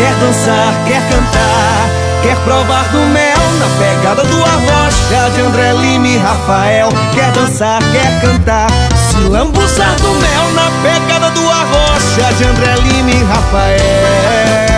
quer dançar, quer cantar, quer provar do mel na pegada do Arrocha de André Lima e Rafael. Quer dançar, quer cantar, se lambuzar do mel na pegada do Arrocha de André Lima e Rafael.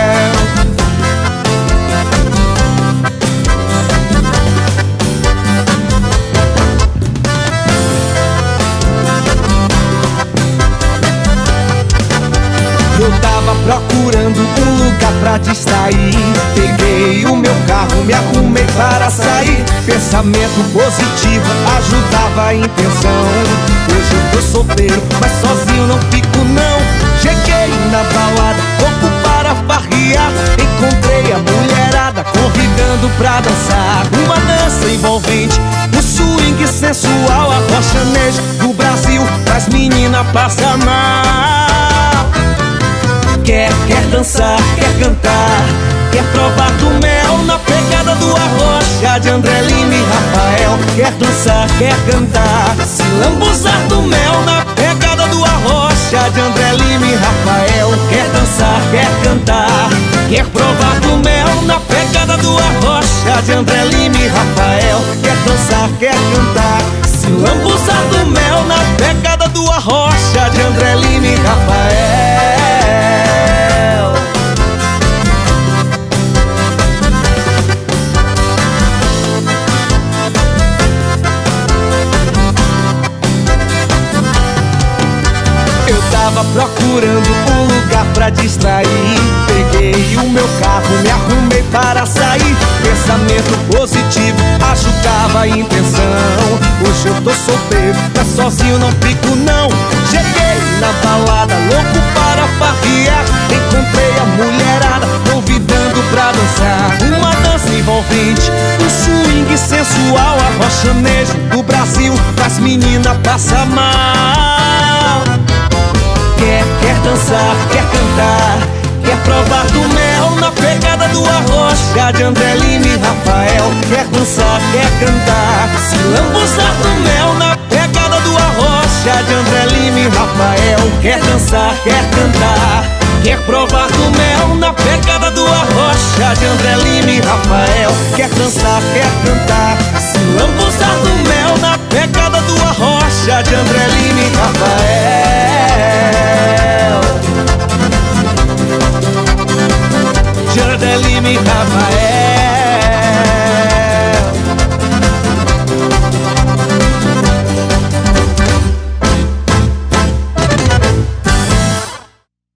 Eu tava procurando um lugar pra distrair. Peguei o meu carro, me arrumei para sair. Pensamento positivo ajudava a intenção. Hoje eu tô solteiro, mas sozinho não fico não. Cheguei na balada, louco para farrear. Encontrei a mulherada convidando pra dançar. Uma dança envolvente, o swing sensual, a rochanejo do Brasil faz menina passar mal. Quer dançar, quer cantar, quer provar do mel na pegada do Arrocha de André Lima e Rafael. Quer dançar, quer cantar, se lambuzar do mel na pegada do Arrocha de André Lima e Rafael. Quer dançar, quer cantar, quer provar do mel na pegada do Arrocha de André Lima e Rafael. Quer dançar, quer cantar, se lambuzar do mel na pegada do Arrocha de André Lima e Rafael. Eu tava procurando um lugar pra distrair. Peguei o meu carro, me arrumei para sair. Pensamento positivo ajudava a intenção. Hoje eu tô solteiro, mas sozinho não fico não. Cheguei na balada, louco para farrear. Encontrei a mulherada convidando pra dançar. Uma dança envolvente, um swing sensual, a rochanejo do Brasil faz menina passar mal. Quer dançar, quer cantar, quer provar do mel na pegada do Arrocha de André Lima e Rafael. Quer dançar, quer cantar, se lambuzar do mel na pegada do Arrocha de André Lima e Rafael. Quer dançar, quer cantar, quer provar do mel na pegada do Arrocha de André Lima e Rafael. Quer dançar, quer cantar, se lambuzar do mel na pegada do Arrocha de André Lima e Rafael. De André Lima e Rafael.